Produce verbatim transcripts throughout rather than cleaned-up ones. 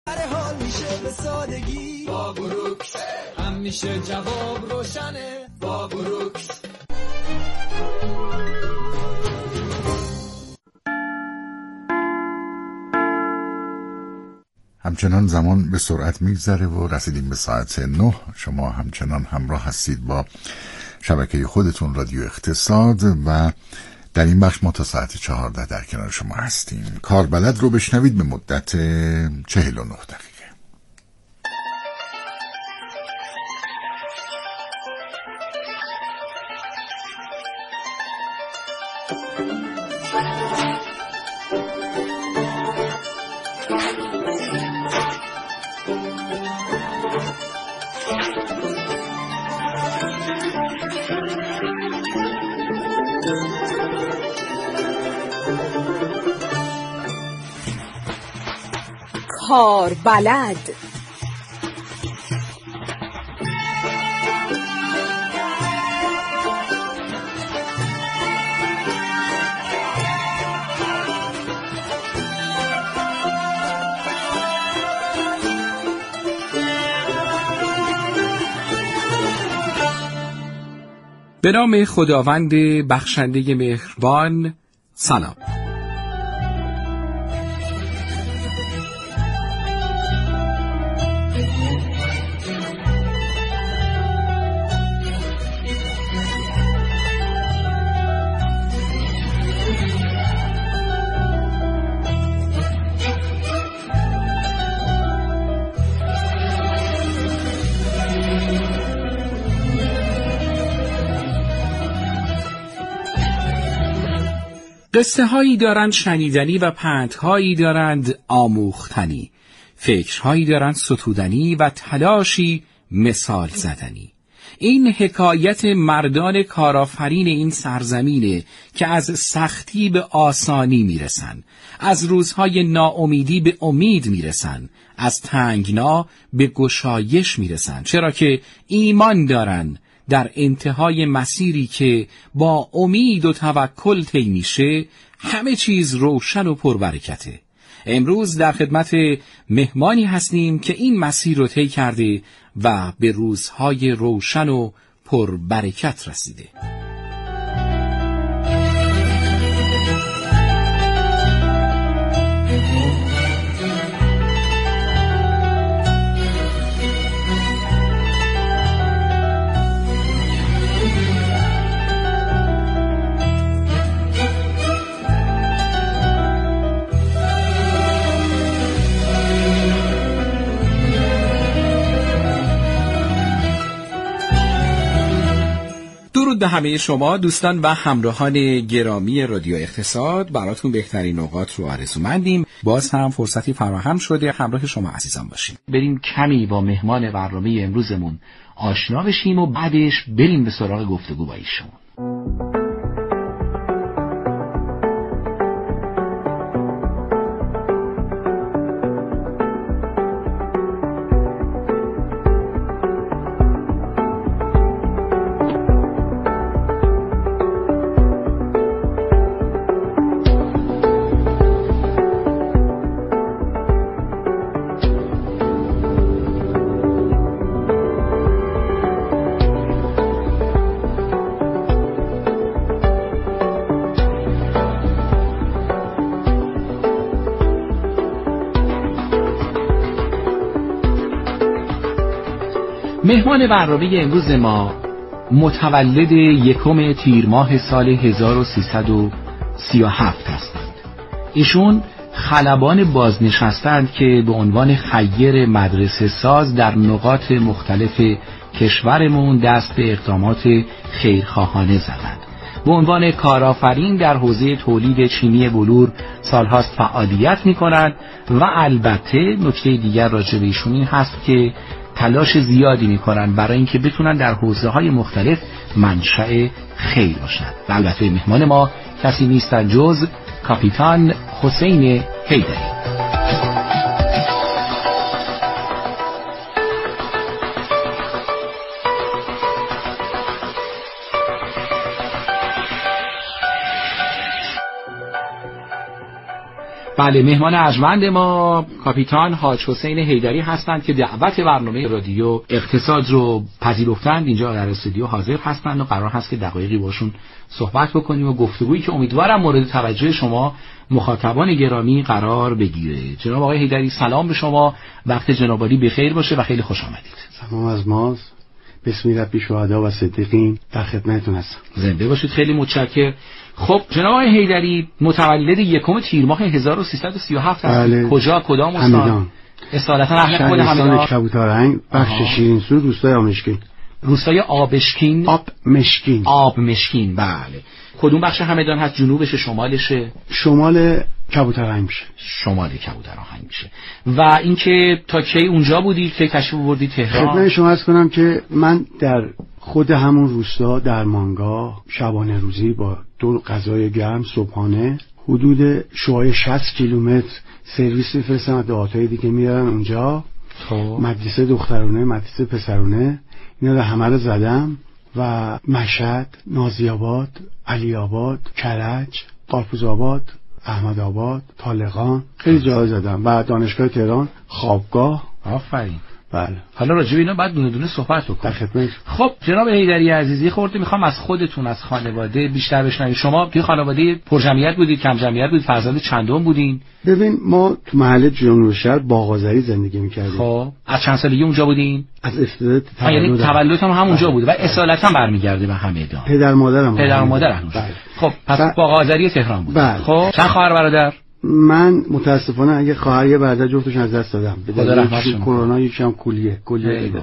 هر حال میشه به سادگی با بروکس، همیشه جواب روشنه با بروکس. همچنان زمان به سرعت میگذره و رسیدیم به ساعت نه. شما همچنان همراه هستید با شبکه خودتون رادیو اقتصاد و در این بخش ما تا ساعت چهارده در کنار شما هستیم. کاربلد رو بشنوید به مدت چهل و نه دقیقه. کاربلد. به نام خداوند بخشنده مهربان. سلام. قصه هایی دارند شنیدنی و پندهایی دارند آموختنی، فکرهایی دارند ستودنی و تلاشی مثال زدنی. این حکایت مردان کارآفرین این سرزمینه که از سختی به آسانی میرسن، از روزهای ناامیدی به امید میرسن، از تنگنا به گشایش میرسن، چرا که ایمان دارن در انتهای مسیری که با امید و توکل طی میشه همه چیز روشن و پربرکته. امروز در خدمت مهمانی هستیم که این مسیر رو طی کرده و به روزهای روشن و پربرکت رسیده. درود به همه شما دوستان و همراهان گرامی رادیو اقتصاد. براتون بهترین اوقات رو آرزومندیم. باز هم فرصتی فراهم شده همراه شما عزیزان باشیم. بریم کمی با مهمان برنامه امروزمون آشنا بشیم و بعدش بریم به سراغ گفتگو با ایشون. مهمان برنامه امروز ما متولد یکم تیر ماه سال هزار و سیصد و سی و هفت هستند. ایشون خلبان بازنشستند که به عنوان خیر مدرسه ساز در نقاط مختلف کشورمون دست به اقدامات خیرخواهانه زدند. به عنوان کارآفرین در حوزه تولید چینی بلور سالهاست فعالیت می‌کنند و البته نکته دیگر راجع به ایشون این هست که تلاش زیادی میکنن برای اینکه بتونن در حوزه‌های مختلف منشأ خیر باشند. و البته مهمان ما کسی نیستن جز کاپیتان حسین حیدری. بله، مهمان ارجمند ما کاپیتان حاج حسین حیدری هستند که دعوت برنامه رادیو اقتصاد رو پذیرفتند، اینجا در استودیو حاضر هستند و قرار هست که دقایقی باشون صحبت بکنیم و گفتگویی که امیدوارم مورد توجه شما مخاطبان گرامی قرار بگیره. جناب آقای حیدری سلام به شما، وقت جناب عالی بخیر باشه و خیلی خوش آمدید. سلام از ماست. بسم ربی شهدا و صدیقین، در خدمتتون هستم. زنده باشید، خیلی متشکرم. خب جناب آقای حیدری متولد یکم تیر ماه هزار و سیصد و سی و هفت هستید. بله. کجا کدام استان؟ همدان. اصالتا اهل خود همدان. شهرستان کبوترهنگ، بخش شیرینسو، روستای آبمشکین. روستای آبشکین. آب مشکین. آب مشکین، بله. کدوم بخش همدان هست؟ جنوبشه، شمالشه؟ شمال کبوترهنگ میشه. شمال کبوترهنگ میشه. و اینکه تا کی اونجا بودید؟ کی تشریف آوردید تهران؟ خدمت شما عرض کنم که من در خود همون روستا در مانگاه شبانه روزی با دو غذای گرم صبحانه حدود شوهای شصت کیلومتر سرویس میفرستم و دهاتای دیگه میارن اونجا. خب مدرسه دخترونه، مدرسه پسرونه، اینا رو همه رو زدم و مشهد، نازی‌آباد، علی‌آباد، کرج، قارپوزآباد، احمدآباد، طالقان، خیلی جاها زدم. بعد دانشگاه تهران، خوابگاه. آفرین. بله. حالا راجع به اینا بعد دونه دونه صحبت بکنیم. در خدمت. خب جناب حیدری عزیزی، خورده میخوام از خودتون، از خانواده بیشتر بشنویم. شما توی خانواده پرجمعیت بودید، کم جمعیت بودید، فرزند چندم بودین؟ ببین ما تو محله جنوب شهر باغ‌آذری زندگی می‌کردیم. خب از چند سالگی اونجا بودین؟ از ابتدای تولد. یعنی تولدتون هم اونجا بوده و اصالتا برمیگرده به همدان. پدر مادرم. پدر و مادرم. بله. خب پس ب... باغ‌آذری تهران بود. بله. خب چند خواهر برادر؟ من متاسفانه اگه خواهر یه برادر جفتشون از دست دادم. به دلیل کرونا یکم کلیه، کلیه.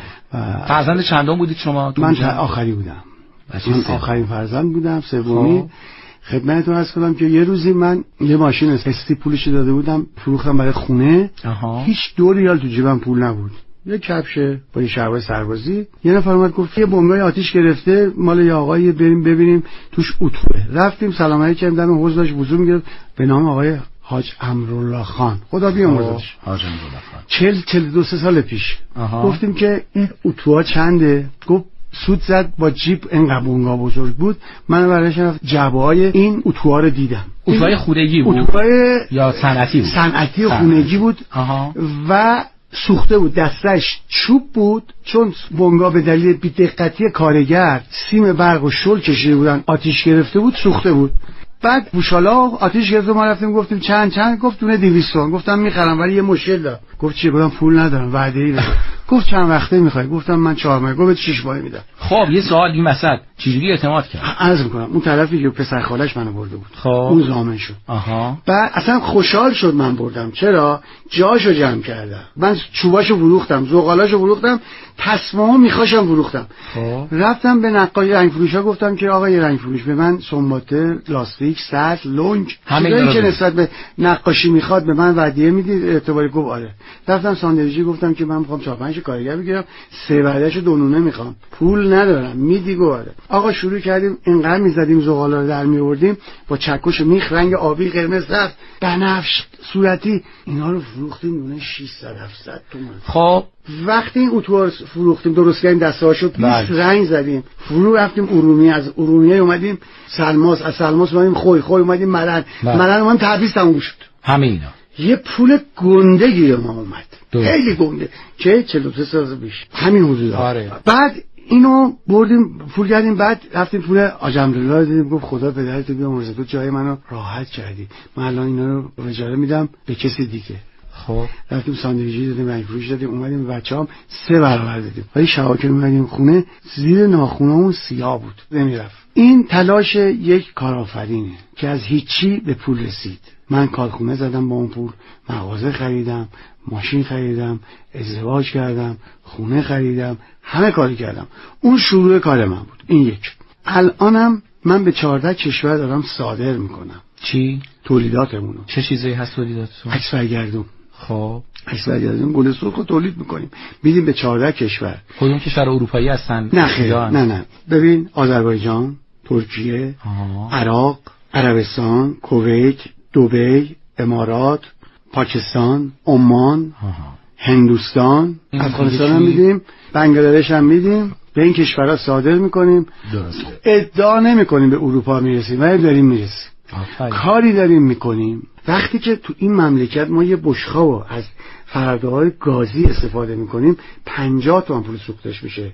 فرزند چندم بودید شما؟ من آخری بودم. من آخرین فرزند بودم، سومی. خدمتتون عرض کنم که یه روزی من یه ماشین استی پولش داده بودم، فروختم برای خونه. آها. هیچ دو ریال تو جیبم پول نبود. یه کفشه با یه شلوار سربازی، یه نفر اومد گفت یه بمبای آتیش گرفته مال یه آقایی، بریم ببینیم توش اتوه. رفتیم سلام علیکم، دم حوض داشت وضو میگرفت، به نام آقای حاج امرالله خان، خدا بیامرزش. حاج امرالله خان. چهل چهل دو سال پیش. آها. گفتیم که این اتوها چنده؟ گفت سود زد با جیپ، اینقدر بونگا بزرگ بود. من برایش جعبه‌های این اتوها رو دیدم. اتوهای خونگی بود اتوهای یا صنعتی بود؟ صنعتی و خونگی بود. آها. و سوخته بود، دستش چوب بود، چون بونگا به دلیل بی‌دقتی کارگر سیم برق و شل کشیده بودن، آتیش گرفته بود، سوخته بود. بعد بوشالا آتیش گرفت، ما رفتیم گفتیم چند چند، گفت دونه دویست تومن. گفتم میخرم ولی یه مشکل دارم. گفت چیه؟ گفتم پول ندارم، وعده ای دارم. گفت چند وقته میخوای؟ گفتم من چهار ماه. گفت شش ماه میدم. خب یه سوال این وسط چجوری اعتماد کرد؟ عرض میکنم اون طرفی که پسر خالش منو برده بود، خب اون ضامن شد. آها. بعد اصلا خوشحال شد من بردم. چرا؟ جاشو جمع کردم، من چوباشو فروختم، زغالاشو فروختم، تسمه‌ها میخواشم فروختم. خب رفتم به نقاش رنگ فروشا گفتم که آقا یه رنگ فروش به من سنباته، لاستیک، سطل، لنگ، چیزایی که نسبت به نقاشی میخواد به من ودیعه میدید. اعتباری گفت آره. رفتم ساندویچی گفتم که من میخوام چهار پنج کارگر بگیرم، سه وعدهشو دو نونه میخوام، پول ندارم. میدی گفت آره. آقا شروع کردیم اینقدر میزدیم، زغالا رو در میوردیم با چکش میخ، رنگ آبی، قرمز، رفت بنفش، صورتی، اینا رو فروختیم دونه ششصد هفتصد تومان. خب وقتی این اتوار فروختیم، درست کردیم، دستهاشو پیش رنگ زدیم، فرو رفتیم ارومیه، از ارومیه اومدیم سلماس، از سلماس اومدیم خوی، خوی اومدیم مرن، مرن اومدیم تبریز، تموم شد. همه اینا یه پول گنده گیر ما اومد، خیلی گنده، چه چهل و سه سال پیش همین حدودا. آره. بعد اینو بردیم پول کردیم، بعد رفتیم پول حاج امرالله دیدیم، گفت خدا پدرت بیامرزه، تو جای منو راحت کردی، من الان اینا رو اجاره میدم به کسی دیگه. خب رفتیم ساندویچی دادیم، رنگ فروش دادیم، اومدیم بچه‌ام سه برابر دادیم. ولی شبا که اومدیم خونه زیر ناخونامون سیاه بود، نمیرفت. این تلاش یک کارآفرینه که از هیچی به پول رسید. من کارخونه زدم با اون پول، مغازه خریدم، ماشین خریدم، ازدواج کردم، خونه خریدم، همه کاری کردم. اون شروع کار من بود. این یک. الانم من به چهارده کشور دارم صادر میکنم. چی؟ تولیداتمونو. چه چیزایی هست تولیداتتون؟ عکس برگردون. خب عکس برگردون گل سرخ رو تولید میکنیم، میدیم به چهارده کشور. کدوم کشور اروپایی هستن؟ نه خیر، نه نه. ببین آذربایجان، ترکیه، آه. عراق، عربستان، کویت، دبی، امارات، پاکستان، عمان، آه. هندوستان، افغانستان هم میدیم، بنگلادش هم میدیم. به این کشورها صادر میکنیم. درسته. ادعا نمیکنیم به اروپا میرسیم، ولی داریم میرسیم. آفای. کاری داریم میکنیم وقتی که تو این مملکت ما یه بشقابو از فرداهای گازی استفاده میکنیم پنجاه تومن پول سوختش میشه،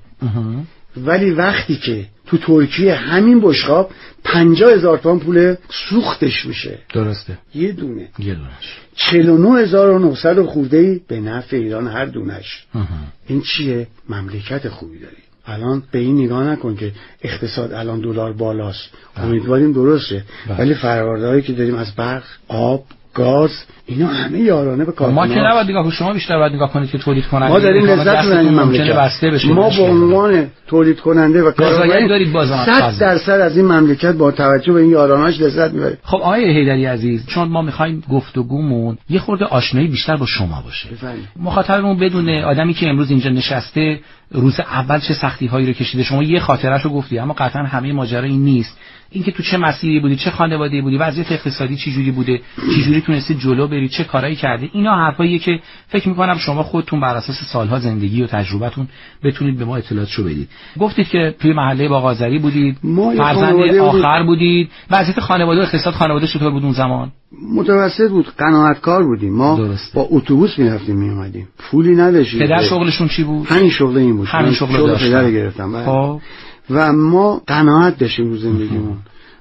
ولی وقتی که تو ترکیه همین بشقاب پنجاه هزار تومن پول سوختش میشه. درسته. یه دونه یه دونش چهل و نه هزار و نهصد خورده‌ای به نفع ایران هر دونش. این چیه؟ مملکت خوبی داری. الان به این نگاه نکن که اقتصاد الان دلار بالاست، امیدواریم درسته، ولی فرآوردهایی که داریم از برق، آب، گاز، اینا همه یارانه به کار ما که نباید نگاه کنیم، شما بیشتر باید نگاه کنید که تولید کننده ما داریم لذت می‌بریم مملکت. ما به عنوان تولید کننده و کارآفرین دارید صد درصد از این مملکت با توجه به این یارانه‌اش لذت می‌بریم. خب آقای حیدری عزیز، چون ما می‌خوایم گفتگومون یه خورده آشنایی بیشتر با شما باشه، مخاطبمون بدونه آدمی که امروز اینجا نشسته روز اول چه سختی‌هایی رو کشیده. شما یه خاطره‌شو گفتی، اما قطعاً همه ماجرا این نیست. اینکه تو چه مسیری بودی، چه خانواده‌ای بودی، وضعیت اقتصادی چه جوری بوده، چه جوری تونستی جلو بری، چه کارایی کردی، اینا حرفاییه که فکر می‌کنم شما خودتون بر اساس سالها زندگی و تجربتون بتونید به ما اطلاعاتشو بدید. گفتید که توی محله باغ‌آذری بودید، فرزند آخر بودید. وضعیت خانواده و اقتصاد خانواده چطور بود اون زمان؟ متوسط بود، قناعتکار بودیم. ما درسته. با اتوبوس می‌رفتیم میومدیم، پولی نداشتیم. پدر شغلشون چی بود؟ همین شغل این بود. همین شغل داشت. پدر گرفتم. خب و ما قناعت داشتیم رو زندگیمون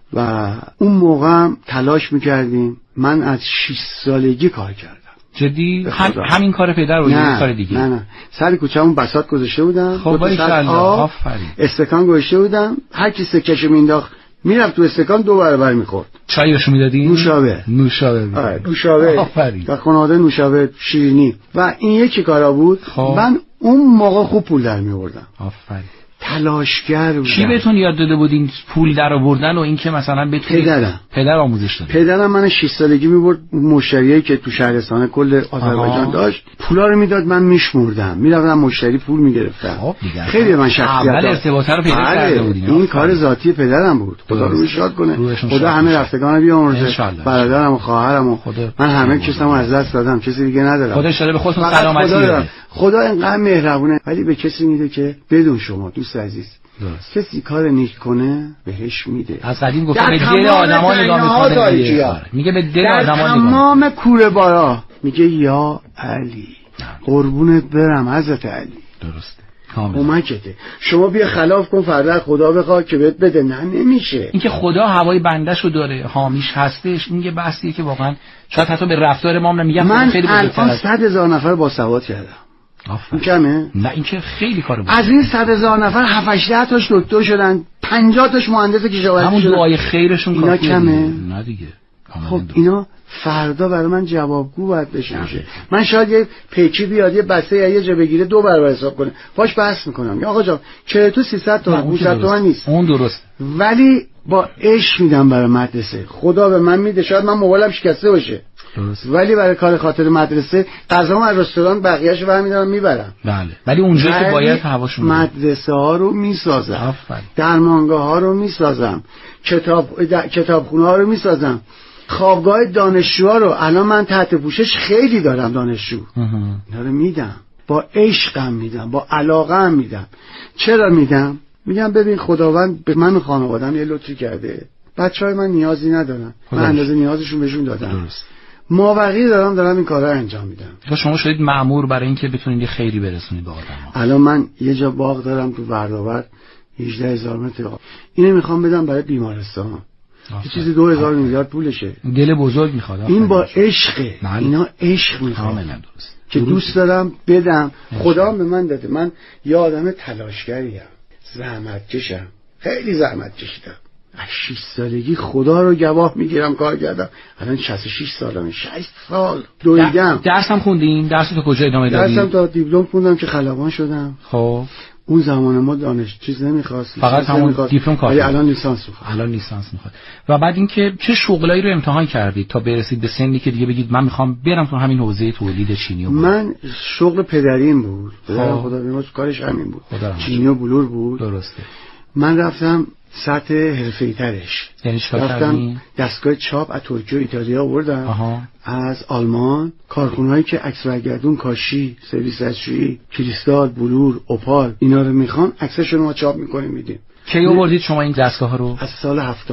و اون موقع هم تلاش میکردیم. من از شش سالگی کار کردم. جدی؟ هم همین کار پدر بود یا کار دیگه؟ نه نه، سر کوچه‌مون بساط گذاشته بودم. خب باریکلا، آفرین. استکان گذاشته بودم، هر کی سکه‌شو مینداخت میرفت تو استکان دو برابر میخورد. چای بهش میدادی؟ نوشابه. نوشابه. آره نوشابه. آفرین. و خانواده نوشابه، شیرینی و این یکی کارا بود. خب. من اون موقع خوب پول در میآوردم. آفرین. تلاشگر بودم. کی بهتون یاد داده بود این پول در آوردن و این که مثلا بتونید؟ پدرم. پدر آموزش داده. پدرم من شش سالگی میبرد مشتریایی که تو شهرستان کل آذربایجان داشت، پولا رو میداد، من میشمردم، میرفتم مشتری پول میگرفتم. خب دیگه خیلی من شخصیت اول ارتباطه رو پیدا کرده بودین. این کار ذاتی پدرم بود. خدا رو شاد کنه. خدا همه رفتگان بیامرزه. برادرم و خواهرم و من همه کسامو از دست دادم، کسی دیگه ندارم. خدا اشاره به خودتون سلامتی بده. خدا اینقدر مهربونه، ولی به کسی میده که بدون شما دوست عزیز درست. کسی کار نیک کنه بهش میده. از قدیم گفته به دل آدما نگاه میکنه، میگه به دل آدما نگاه. تمام کوره بارا میگه یا علی قربونت برم حضرت علی. درسته. کمکته. شما بیا خلاف کن، فردا خدا بخواد که بهت بده، نه نمیشه. اینکه خدا هوای بندهشو داره، حامیش هستش، این یه بحثیه که واقعا شاید حتی به رفتار ما هم میگم من خیلی بزرگتره. من صد هزار نفر با سواد کردم. آفرین. کمه؟ نه این که خیلی کاره بود. از این صد هزار نفر هفت هشت تاش دکتر شدن، پنجاه تاش مهندس کشاورزی شدن. همون دعای خیرشون اینا کمه؟ نه دیگه. خب اینا فردا برای من جوابگو باید بشه. من شاید یه پیکی بیاد یه بسته یا یه جا بگیره دو برابر حساب کنه، باش بحث میکنم. یا آقا جان چرا تو سیصد تومن پانصد تومن نیست، اون درست، ولی با عشق میدم برای مدرسه. خدا به من میده، شاید من موبایلم شکسته باشه درست، ولی برای کار خاطر مدرسه غذامو از رستوران بقیه‌اشو برمی‌دارم میبرم. بله، ولی اونجا که باید هواشون مدرسه ها رو میسازم، درمانگاه ها رو میسازم، کتاب کتابخونه ها رو میسازم، خوابگاه دانشجوها رو الان من تحت پوشش خیلی دارم دانشجو. اینا رو میدم، با عشقم میدم، با علاقه‌ام میدم. چرا میدم؟ میگم ببین خداوند به من و خانواده‌ام یه لطفی کرده، بچهای من نیازی ندارن، من اندازه نیازشون بهشون دادم. درست. مابقی دارم دارم این کارا انجام میدم. شما شدید مأمور برای اینکه بتونید یه خیری برسونید به آدم‌ها. الان من یه جا باغ دارم تو وردآور هجده هزار متر. اینو میخوام بدم برای بیمارستان. یه چیزی دو هزار میلیارد پولشه. دل بزرگ میخواد. این با عشقه. اینا عشق میخوام. درست. که دوست دارم بدم. خدا به من داده. من یه آدم تلاشگریم. زحمت کشم. خیلی زحمت کشیدم. از شش سالگی خدا رو گواه میگیرم کار کردم. الان شصت و شش سالمه. شصت سال دویدم. درس هم خوندین؟ درس تو کجا ادامه دادین؟ درسم تا دیپلم خوندم که خلبان شدم. خب اون زمان ما دانش چیز نمیخواست، فقط همون دیپلم کافی. الان لیسانس میخواد. الان لیسانس میخواد. و بعد اینکه چه شغلایی رو امتحان کردید تا برسید به سنی که دیگه بگید من میخوام برم تو همین حوزه تولید چینی و بلور؟ من شغل پدریم بود. پدرم خدا بیامرزه کارش همین بود. چینی و بلور بود. درسته. من رفتم سطح حرفه‌ای ترش. یعنی رفتم دستگاه چاپ از ترکیه و ایتالیا آوردم. آها. از آلمان کارخونهایی که عکس برگردون، کاشی، سرویس دستشویی، کریستال، بلور، اوپال اینا رو میخوان، عکسشون رو ما چاپ میکنیم میدیم. کی آوردید شما این دستگاه ها رو؟ از سال هفتاد.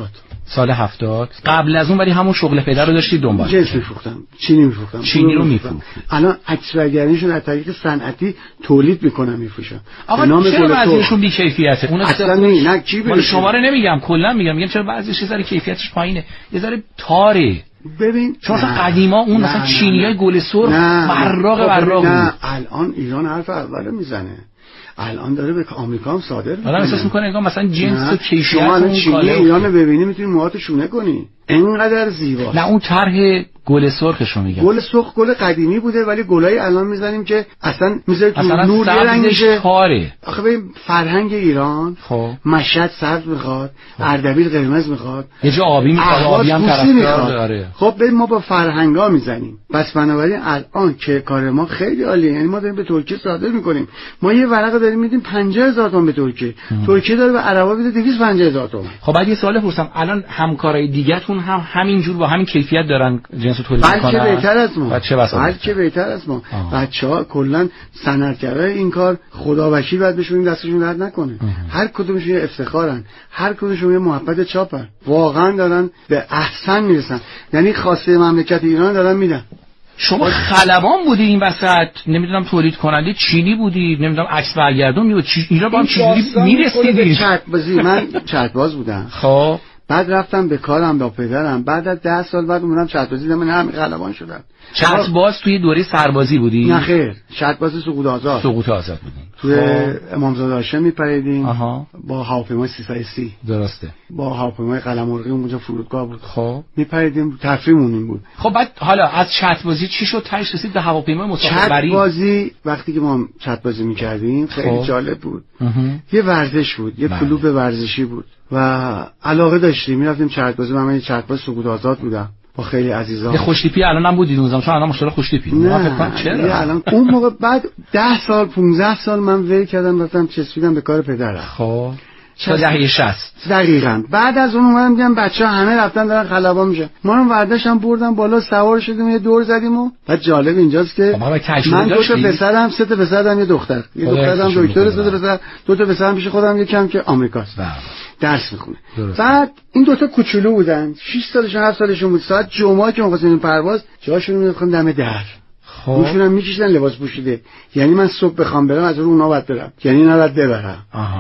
سال هفتاد. قبل از اون ولی همون شغل پدر رو داشتی دنبال. جنس می‌فروختم، چینی می‌فروختم، چینی رو می‌فروختم. الان اکثریتشون از طریق صنعتی تولید می‌کنن می‌فروشن. آقا چرا بعضیشون بی‌کیفیته؟ اون اصلا نه کی به شما رو نمیگم، کلا میگم میگم چرا بعضیش یه ذره کیفیتش پایینه، یه ذره تاره. ببین چون مثلا قدیما اون مثلا چینیای گل سرخ براق براق. نه الان ایران حرف اولو میزنه، الان داره به آمریکا هم صادر میکنه. آدم احساس میکنه انگار مثلا جنس و کیفیت شما الان چینی ایران رو ببینی میتونی موهاتو شونه کنی، اینقدر زیباست. نه اون طرح گل سرخشو میگم. گل سرخ گل قدیمی بوده ولی گلای الان میزنیم که اصلا میذاره تو نور یه رنگ میشه. آخه ببین فرهنگ ایران خب مشهد سبز میخواد، اردبیل قرمز میخواد، یه جا آبی میخواد، آبی هم طرفدار داره. خب ببین ما با فرهنگا میزنیم. بس بنابراین الان که کار ما خیلی عالیه، یعنی ما داریم به ترکیه صادر میکنیم. ما یه ورقه داریم میدیم پنجاه هزار تومان به ترکیه. ترکیه داره به عربا میده دویست و پنجاه هزار تومان. خب بعد یه سوال بپرسم، الان همکارای دیگه‌تون هم همین جور با همین کیفیت دارن جنس تولید میکنن؟ بلکه بهتر از ما. بچه بلکه بهتر از ما. بچه‌ها کلا صنعتگرای این کار خدا وکیل باید بهشون دستشون درد نکنه. هر کدومشون یه افتخارن، هر کدومشون یه محبت چاپن. واقعا دارن به احسن میرسن. یعنی خواسته مملکت ایران دارن میدن. شما خلبان بودی این وسط، نمیدونم تولید کننده چینی بودی، نمیدونم عکس برگردون می‌بودی، اینا با هم چجوری میرسیدی؟ چرت بازی من چرت باز بودم. خب بعد رفتم به کارم با پدرم، بعد از ده سال بعد اومدم چرت بازی دیدم، من همین خلبان شدم. چرت باز توی دوره سربازی بودی؟ نه خیر، چرت باز سقوط آزاد. سقوط آزاد بودی. توی امامزاده هاشم میپریدیم با هواپیمای سیصد و سی. درسته. با هواپیمای قلمرغی اونجا فرودگاه بود. خب میپریدیم، تفریحمون این بود. خب بعد حالا از چرت بازی چی شد تهش رسید به هواپیمای مسافربری؟ چرت بازی وقتی که ما چرت بازی میکردیم خیلی جالب بود. یه ورزش بود، یه کلوب ورزشی بود و علاقه داشتیم، میرفتیم چرت بازی. من یه چرت باز سقوط آزاد بودم با خیلی عزیزان. یه خوشتیپی الان هم بودید اونجا، چون الان مشکل خوشتیپی. نه فکر کنم چرا الان اون موقع بعد ده سال پانزده سال من ول کردم رفتم چسبیدم به کار پدرم. خب تا دهه شصت دقیقاً. بعد از اون اومدم دیدم بچه‌ها همه رفتن دارن خلبان میشن، ما رو ورداشتم بردم بالا سوار شدیم یه دور زدیم و بعد جالب اینجاست که من دو تا پسرم سه تا پسرم یه دختر، یه دخترم دکتر، سه تا پسر، دو تا پسرم پیش خودم، یکم که آمریکاست درس میخونه. بعد این دو تا کوچولو بودن، شش سالشون هفت سالشون بود. ساعت جمعه که می‌خواستیم پرواز جاشون می‌خوام دم در خب میشونم میکشیدن لباس پوشیده، یعنی من صبح بخوام برم از اون اونا باید برم، یعنی نباید ببرم.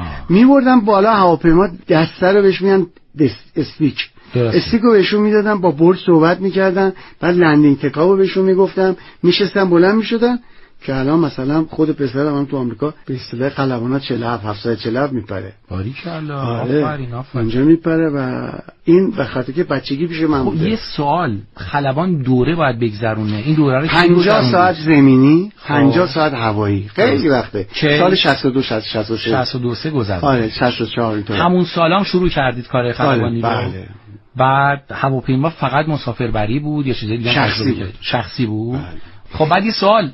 میبردم بالا هواپیما، دسته رو بهش میگن استیک، استیک رو بهشون میدادم، با برد صحبت میکردن، بعد لندینگ تکابو بهشون میگفتم، میشستن بلند میشدن که الان مثلا خود پسرم هم تو آمریکا به اصطلاح خلبانا چهل و هفت هفتصد و چهل و هفت میپره. باریکلا. آفرین آفرین. اونجا میپره و این به خاطر که بچگی پیش من بوده. یه سوال، خلبان دوره باید بگذرونه، این دوره رو پنجاه ساعت زمینی، پنجاه ساعت هوایی، خیلی وقته. سال شصت و دو شصت و سه شصت و دو سه گذشت. آره شصت و چهار اینطور. همون سالام شروع کردید کار خلبانی رو. بله. بعد هواپیما فقط مسافربری بود یا چیزی دیگه؟ شخصی بود. شخصی بود. خب بعد یه سوال،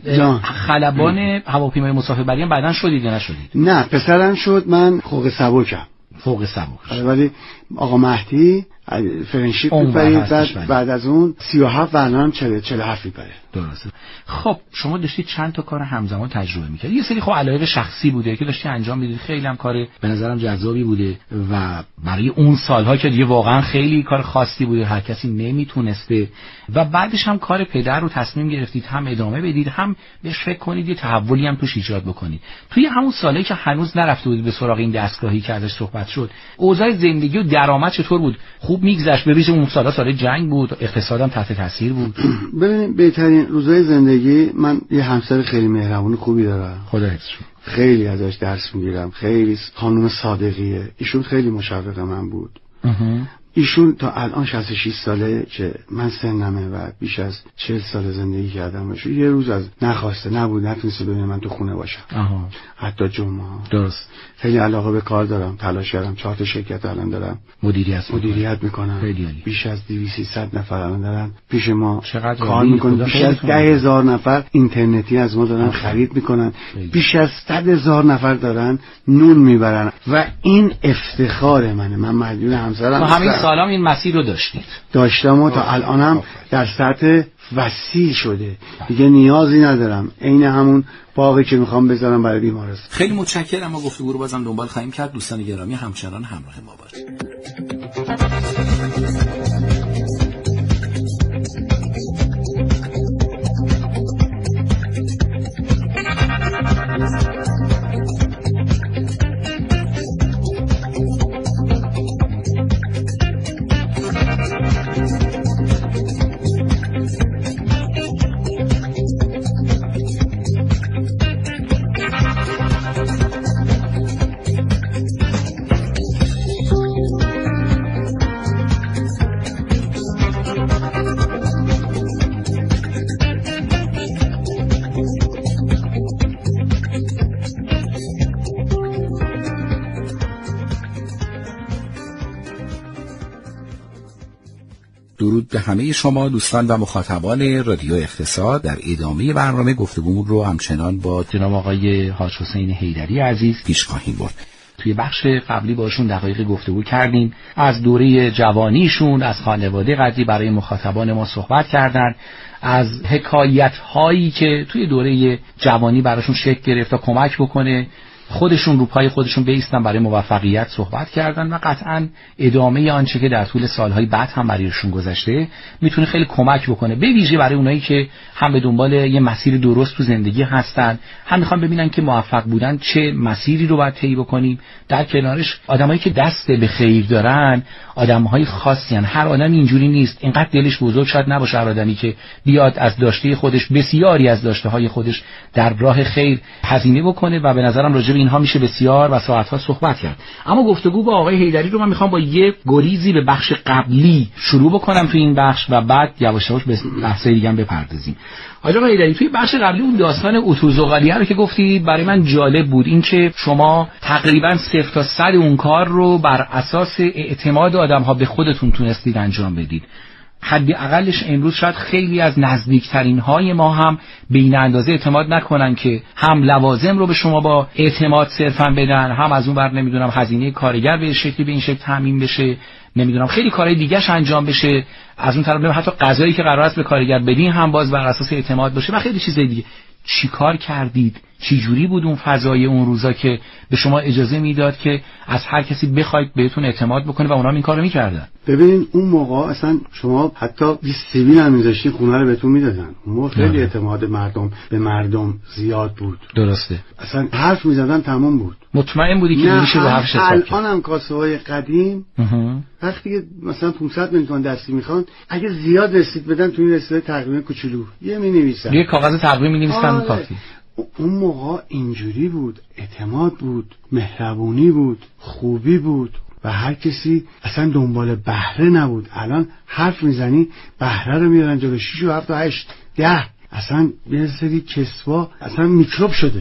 خلبان هواپیمای مسافربری هم بعدن شدید یا نشدید؟ نه پسرم شد، من فوق سبکم. فوق سبک. ولی آقا مهدی فرنشیپ میپرید، بعد, بعد از اون سی و هفت و الان هم چهل و هفت میپره. درسته. خب شما داشتید چند تا کار همزمان تجربه میکردید، یه سری خب علایق شخصی بوده که داشتی انجام میدید، خیلی هم کار به نظرم جذابی بوده و برای اون سالها که دیگه واقعا خیلی کار خاصی بوده، هر کسی نمیتونسته، و بعدش هم کار پدر رو تصمیم گرفتید هم ادامه بدید هم بهش فکر کنید، یه تحولی هم توش ایجاد بکنید. توی همون سالایی که هنوز نرفته بودید به سراغ این دستگاهی که ازش صحبت شد، اوضاع زندگی و درآمد چطور بود؟ خوب میگذشت؟ ببینید اون سالا سال جنگ بود، اقتصادم تحت تاثیر بود. ببینید بهترین روزای زندگی، من یه همسر خیلی مهربون خوبی دارم، خدا حفظش. خیلی ازش درس میگیرم، خیلی خانم صادقیه، ایشون خیلی مشوق من بود. ایشون تا الان شصت و شش ساله که من سنمه و بیش از چهل سال زندگی کردم، ایشون یه روز از نخواسته نبود نتونسته ببینه من تو خونه باشم. آها. حتی جمعه. درست. خیلی علاقه به کار دارم، تلاش کردم، چهار تا شرکت الان دارم مدیریت مدیریت میکنم. خیلی بیش از دویست سیصد نفر الان دارن پیش ما کار میکنن، بیش از ده هزار نفر اینترنتی از ما دارن خرید میکنن، بیش از صد هزار نفر دارن نون میبرن و این افتخار منه. من مدیون همسرم همین سالام این مسیر رو داشتید. داشتم و تا الانم در سطح وسیع شده، دیگه نیازی ندارم، عین همون باقی که میخوام بذارم برای بیمارستان. خیلی متشکرم. ما گفتگو رو بازم دنبال خواهیم کرد. دوستان گرامی همچنان همراه ما باشید. درود به همه شما دوستان و مخاطبان رادیو اقتصاد. در ادامه برنامه گفتگومون رو همچنان با جناب آقای حاج حسین حیدری عزیز پیش خواهیم برد. توی بخش قبلی باشون دقایق گفتگو کردیم، از دوره جوانیشون، از خانواده قدری برای مخاطبان ما صحبت کردن، از حکایت هایی که توی دوره جوانی براشون شکل گرفت تا کمک بکنه خودشون رو پای خودشون بایستن برای موفقیت صحبت کردن و قطعاً ادامه آنچه که در طول سالهای بعد هم برایشون گذشته میتونه خیلی کمک بکنه، به ویژه برای اونایی که هم به دنبال یه مسیر درست تو زندگی هستن، هم میخوان ببینن که موفق بودن چه مسیری رو باید طی بکنیم. در کنارش آدمایی که دست به خیر دارن آدمهای خاصی هستن. هر آدم اینجوری نیست، اینقدر دلش بزرگ شاید نباشه هر آدمی که بیاد از داشته خودش بسیاری از داشته های خودش در راه خیر هزینه بکنه و به نظرم راجع به اینها میشه بسیار و ساعت‌ها صحبت کرد. اما گفتگو با آقای حیدری رو من میخوام با یه گریزی به بخش قبلی شروع بکنم تو این بخش و بعد یواش یواش به بحث دیگه هم بپردازیم. آقای حیدری توی بخش قبلی اون داستان اتوزغالیه رو که گفتید برای من جالب بود، این که شما تقریبا صفر تا صد اون کار رو بر اساس اعتماد آدم‌ها به خودتون تونستید انجام بدید. حد اقلش امروز شاید خیلی از نزدیکترین های ما هم به این اندازه اعتماد نکنن که هم لوازم رو به شما با اعتماد صرفا بدن، هم از اون ور نمیدونم هزینه کارگر به شکلی به این شکل تامین بشه، نمیدونم خیلی کارهای دیگه‌اش انجام بشه، از اون طرف حتی غذایی که قرار است به کارگر بدین هم باز بر اساس اعتماد باشه و خیلی چیزای دیگه. چی کار کردید؟ چی جوری بود اون فضای اون روزا که به شما اجازه میداد که از هر کسی بخواید بهتون اعتماد بکنه و اونا هم این کارو میکردن؟ ببینید اون موقع اصلا شما حتی بیست سیبیل هم میذاشتین خونه رو بهتون میدادن. اون موقع خیلی اعتماد مردم به مردم زیاد بود. درسته. اصلا حرف میزدن تمام بود. مطمئن بودی که میشه رو حرفش حساب کرد. الان هم کاسه های قدیم وقتی که مثلا پانصد میلیون تومان دستی میخوان، اگه زیاد رسید بدن تو این رسیده تقریبا کوچولو یه مینویسن، یه کاغذ تقویم مینویسن کافی. اون موقع اینجوری بود، اعتماد بود، مهربونی بود، خوبی بود و هر کسی اصلا دنبال بهره نبود. الان حرف میزنی بهره رو میارن جلو شیش و هفت و هشت ده، اصلا یه سری کسوا اصلا میکروب شده،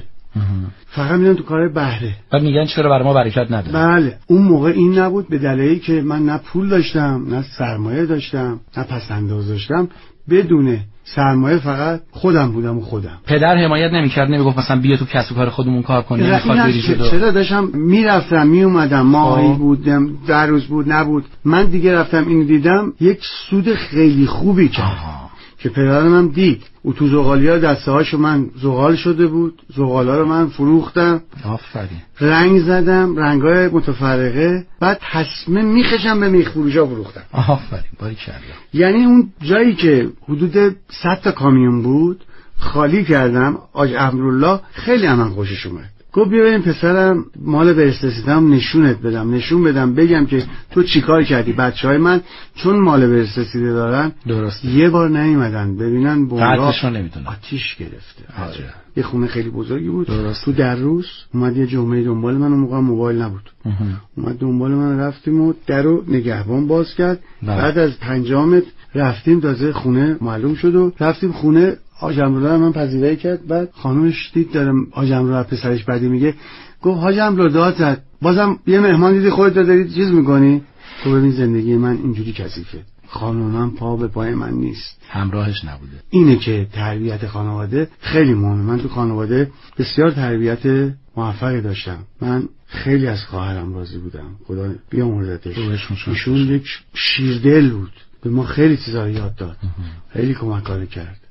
فقط میدن تو کار بهره. بعد میگن چرا برای ما برکت نداره. بله اون موقع این نبود، به دلیلی که من نه پول داشتم، نه سرمایه داشتم، نه پسنداز داشتم، بدون سرمایه فقط خودم بودم و خودم. پدر حمایت نمیکرد، نمیگفت مثلا بیا تو کسب و کار خودمون کار کنیم، میخواد بری جلو. چرا داشتم میرفتم میومدم، ماهی بودم، در روز بود نبود، من دیگه رفتم اینو دیدم یک سود خیلی خوبی کرد. آها. که پدرم هم دید اتوزغالیا دسته هاشو من زغال شده بود، زغالا رو من فروختم. آفرین. رنگ زدم، رنگای متفرقه، بعد تصمیم میخشم به میخ فروشا فروختم. آفرین باریکلا. یعنی اون جایی که حدود صد تا کامیون بود خالی کردم. آج امرالله خیلی هم خوشش اومد، گفت بیا بریم پسرم مال به رسیدم نشونت بدم، نشون بدم بگم که تو چیکار کردی. بچهای من چون مال به رسیده دارن درسته یه بار نیومدن ببینن بمبا نمیدونن آتیش گرفته. آره. یه خونه خیلی بزرگی بود. درست. تو در روز اومد یه جمعه دنبال من، اون موقع موبایل نبود. اه. اومد دنبال من، رفتیم و درو نگهبان باز کرد. بله. بعد از پنجاه متر رفتیم تازه خونه معلوم شد و رفتیم خونه. حاج امرالله من پذیرایی کرد. بعد خانومش دید دارم حاج امرالله پسرش بعدی میگه، گفت حاج امرالله داد زد، بازم یه مهمان دیدی خودت داری چیز میکنی؟ تو ببین زندگی من اینجوری کثیفه، خانومم پا به پای من نیست، همراهش نبوده. اینه که تربیت خانواده خیلی مهمه. من تو خانواده بسیار تربیت موفقی داشتم. من خیلی از خواهرم راضی بودم، خدا بیامرزتش. ایشون یک شیردل بود، به ما خیلی چیزا یاد داد، خیلی کمک کرد.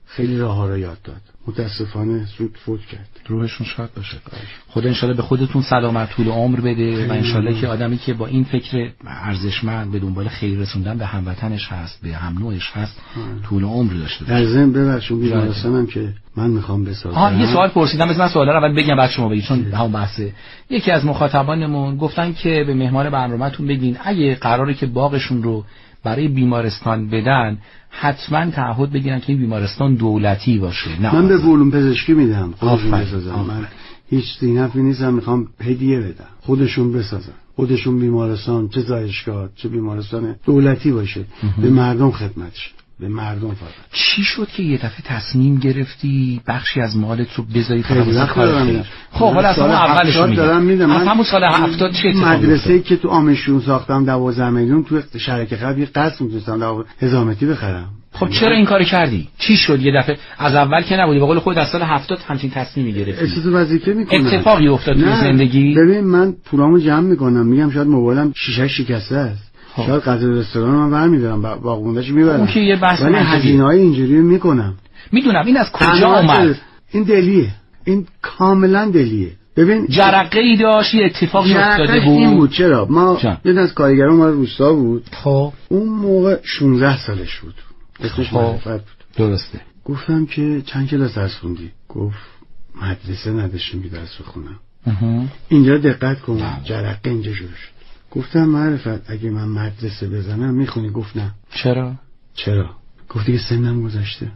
خیلی راه‌ها رو یاد داد. متاسفانه زود فوت کرد. روحشون شاد باشه. خدا انشالله به خودتون سلامت طول عمر بده و انشالله که آدمی که با این فکر ارزشمند به دنبال خیر رسوندن به هموطنش هست، به هم نوعش هست، طول عمر داشته باشه. در ضمن ببخشید بیمارستانم که من میخوام بسازم. آها یه سوال پرسیدم، مثلا سوالا رو اول بگم بعد شما بگید چون همون بحثه. یکی از مخاطبانمون گفتن که به مهمان برنامه‌تون بگین اگه قراره که باغشون رو برای بیمارستان بدن حتما تعهد بگیرن که این بیمارستان دولتی باشه. نه من به علوم پزشکی میدم خودشون بسازن. من هیچ زینفی نیستم، میخوام هدیه بدم خودشون بسازن، خودشون بیمارستان چه زایشگاه چه بیمارستان دولتی باشه به مردم خدمتش، به مردم فقط. چی شد که یه دفعه تصمیم گرفتی بخشی از مالت رو بذاری تو کار خیر؟ خب حالا از همون اولش میگم از همون سال هفتاد چه اتفاقی افتاد؟ مدرسه‌ای که تو آمشون ساختم دوازده میلیون تو شرکت قبل یه قسط می‌تونستم هزار متری بخرم. خب چرا این کارو کردی؟ چی شد یه دفعه؟ از اول که نبودی به قول خود از سال هفتاد همچین تصمیمی گرفتی؟ احساس وظیفه میکنم. اتفاقی افتاد تو زندگی؟ ببین من پولامو جمع میکنم، میگم شاید موبایلم شیشه شکسته است، شاید غذا رستوران من برمی‌دارم باقونده‌اش میبرم. اون که یه بحث ولی هزینه‌های اینجوری میکنم. میدونم این از کجا اومد؟ این دلیه، این کاملا دلیه. ببین جرقه ای داشت، یه اتفاقی افتاده بود. این بود چرا ما یه از کارگران ما روستا بود. خب اون موقع شانزده سالش بود. اسمش معرفت بود. درسته. گفتم که چند کلاس درس خوندی؟ گفت مدرسه نداشتیم که درس بخونم. اینجا دقت کن، جرقه اینجا شروع شد. گفتم معرفت اگه من مدرسه بزنم میخونی؟ گفت نه. چرا؟ چرا؟ گفت دیگه سنم گذشته،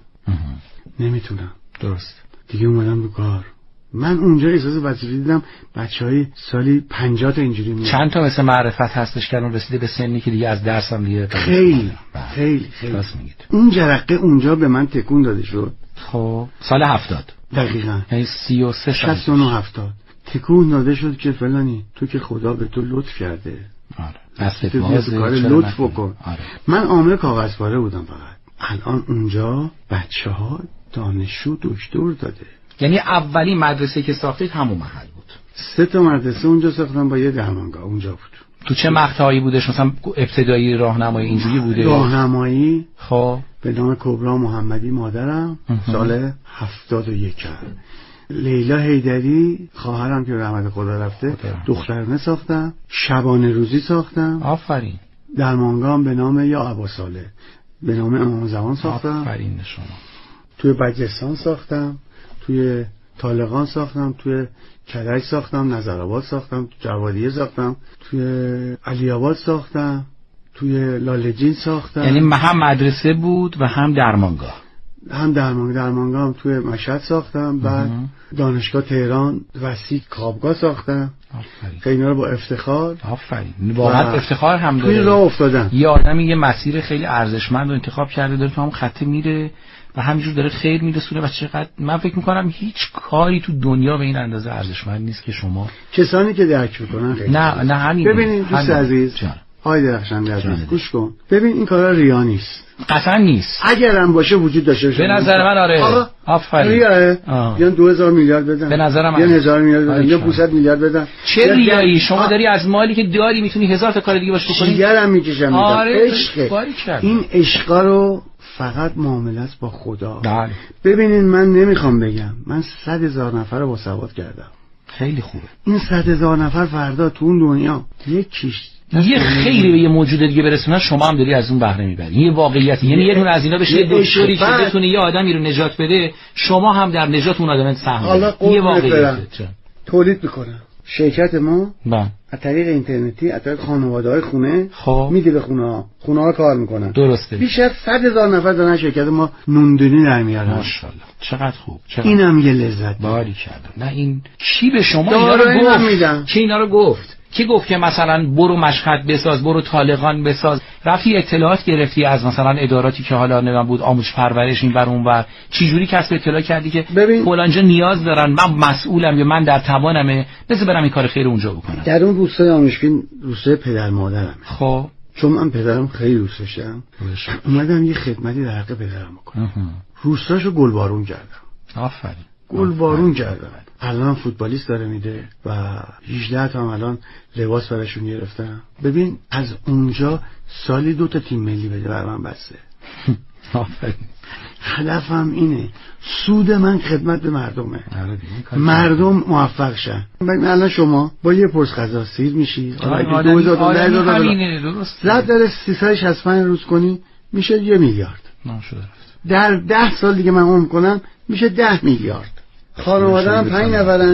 نمیتونم. درست. دیگه اومدم رو کار. من اونجا احساس وظیفه دیدم بچهای سالی پنجاه تا اینجوری میاد. چند تا مثل معرفت هستش که الان رسیده به سنی که دیگه از درسم دیگه خیلی خیلی خیلی اون جرقه اونجا به من تکون داده شد. خب سال هفتاد دقیقاً، یعنی سی و سه سال، شصت و نه هفتاد تکون داده شد که فلانی تو که خدا به تو لطف کرده. آره. دستت بازه، کار لطف بکن. آره. من عامل کاغذپاره بودم فقط. الان اونجا بچه‌ها دانشجو دکتر داده. یعنی اولین مدرسه که ساختید همون محل بود؟ سه تا مدرسه اونجا ساختم با یه درمانگاه اونجا بود. تو چه مقطعی بودش؟ مثلا ابتدایی راهنمایی اینجوری بوده؟ راهنمایی خب به نام کبرا محمدی مادرم سال هفتاد و یک کرد. لیلا حیدری خواهرم که رحمت خدا رفته دخترانه ساختم. شبانه روزی ساختم. آفرین. درمانگاه به نام یا اباساله به نام امام زمان ساختم. آفرین شما. توی بجستان ساختم، توی طالقان ساختم، توی کرج ساختم، نظرآباد ساختم، جوادیه ساختم، توی علی آباد ساختم، توی لاله‌جین ساختم. یعنی هم مدرسه بود و هم درمانگاه؟ هم درمانگاه درمانگاه هم توی مشهد ساختم. بعد دانشگاه تهران وسیع خوابگاه ساختم. آفرین. که اینا رو با افتخار. آفرین. واقعا افتخار هم داره. توی راه افتادم. یه آدمی یه مسیر خیلی ارزشمند رو انتخاب کرده، داره تو هم خط میره و همینجور داره خیر میرسونه و چقدر من فکر میکنم هیچ کاری تو دنیا به این اندازه ارزشمند نیست که شما کسانی که درک میکنن خیلی. نه نه همین. ببینید دوست عزیز آقای درخشنده عزیز گوش کن. ببین این کارا ریا نیست. قطعا نیست. اگرم باشه وجود داشته باشه. به نظر من آره. آفرین. ریاه. یا دو هزار میلیارد بدن. به نظر من یا هزار میلیارد بدن یا پانصد میلیارد بدن. چه ریایی؟ شما داری از مالی که داری میتونی هزار تا کار دیگه باش بکنی. دیگرم میکشم. آره. عشق. این عشقا رو فقط معامله است با خدا. بله. ببینین من نمیخوام بگم من صد هزار نفر رو با سواد کردم. خیلی خوبه. این صد هزار نفر فردا تو اون دنیا یکیش یه خیلی به یه موجود دیگه برسونن، شما هم داری از اون بهره میبری. یه واقعیت، یعنی یه دونه از اینا بشه دکتری که بتونه یه آدمی رو نجات بده، شما هم در نجات اون آدم سهم دارید. یه واقعیت تولید میکنن. شرکت ما با از طریق اینترنتی از طریق خانواده‌های خونه خب میده به خونه ها، خونه ها کار میکنن. درسته. بیش از صد هزار نفر دارن شرکت ما نوندونی در میارن. ماشاءالله چقدر خوب. چقدر اینم یه لذت باری کرده. نه این کی به شما اینا رو گفت؟ میدم. کی اینا رو گفت؟ کی گفت که مثلا برو مشهد بساز، برو طالقان بساز؟ رفتی اطلاعات گرفتی از مثلا اداراتی که حالا نمیدونم بود آموزش پرورش این بر اون ور، چه جوری کسب اطلاع کردی که فلانجا نیاز دارن، من مسئولم یا من در توانمه، بذار برم این کار خیر اونجا بکنم؟ در اون روستای آموزشگاه روستای پدر مادرم. خب چون من پدرم خیلی دوست داشتم اومدم یه خدمتی در حق پدرم بکنم. روستاشو گلبارون کردم. آفرین. گلبارون کردم. الان فوتبالیست داره میده و هجده تا هم الان لباس براشون گرفتم. ببین از اونجا سالی دو تا تیم ملی بده بر من بسته. هدفم اینه سود من خدمت به مردمه، مردم موفق شن. الان شما با یه پرس غذا سیر میشی، حالا دو هزار دلار درست زد در سیصد و شصت و پنج روز کنی میشه یه میلیارد. در ده سال دیگه من عمر کنم میشه ده میلیارد. خانواده هم پنج نفرن.